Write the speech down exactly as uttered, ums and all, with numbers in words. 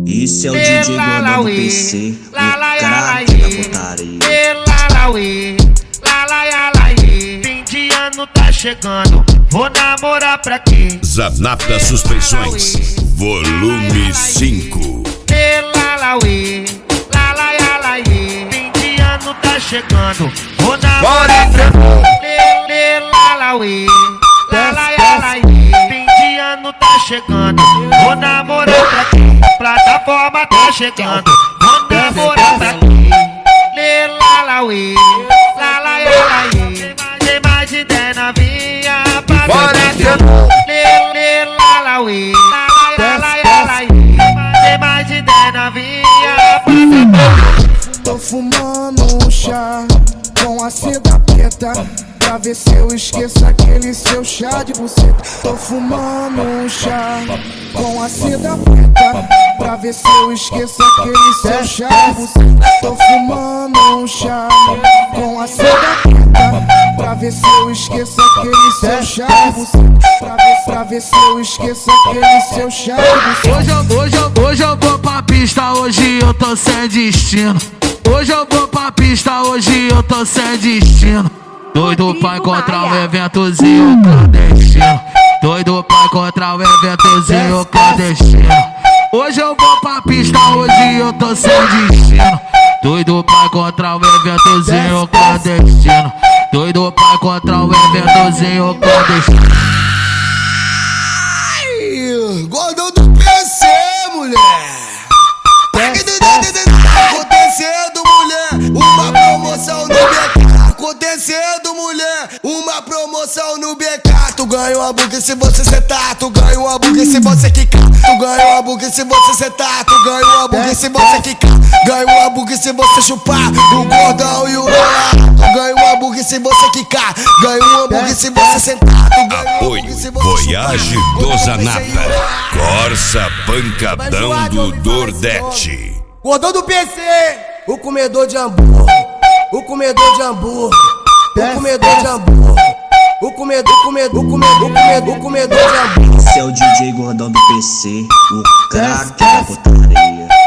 Esse é o D J Gordão do P C, o craque da putaria. Fim de ano tá chegando, vou namorar pra quê? Zanata Suspeições, volume cinco. Fim de ano tá chegando, vou namorar pra quê? Fim de ano tá chegando, vou namorar pra quê? Plataforma tá chegando, vou namorar pra quê? Tem mais de dez novinha pra Tem mais de dez novinha pra Tô fumando um chá com a seda preta, pra ver se eu esqueço aquele seu chá de buceta. Tô fumando um chá com a seda preta, pra ver se eu esqueço aquele seu chá de buceta. Tô fumando um chá com a seda preta, pra ver se eu esqueço aquele seu chá de buceta. Pra ver, pra ver se eu esqueço aquele seu chá de buceta. Hoje eu, hoje, eu, hoje eu vou pra pista, hoje eu tô sem destino. Hoje eu vou pra pista, hoje eu tô sem destino. Doido pra encontrar um eventozinho clandestino. Doido pra encontrar um eventozinho clandestino. Hoje eu vou pra pista, hoje eu tô sem destino. Doido pra encontrar um eventozinho clandestino. Doido pra encontrar um eventozinho clandestino. Gordão do P C, mulher. Acontecendo, mulher, uma promoção no B K. Acontecendo, mulher, uma promoção no B K. Tu ganha uma hambúrguer se você sentar, tu ganha um hambúrguer se você quicar. Tu ganha um hambúrguer se você sentar, tu ganha um hambúrguer se você quicar. Ganha um hambúrguer se você chupar o gordão e o Lola. Tu ganha um hambúrguer se você quicar. Ganha um hambúrguer se você sentar. Tu ganha um Apoio Voyage do Zanata, Corsa Pancadão do Nordeste. Gordão do P C, o comedor de hambúrguer, o comedor de hambúrguer, o comedor de hambúrguer, o comedor, o comedor, o comedor, o comedor, o comedor de hambúrguer. Esse é o D J Gordão do P C, o craque da putaria.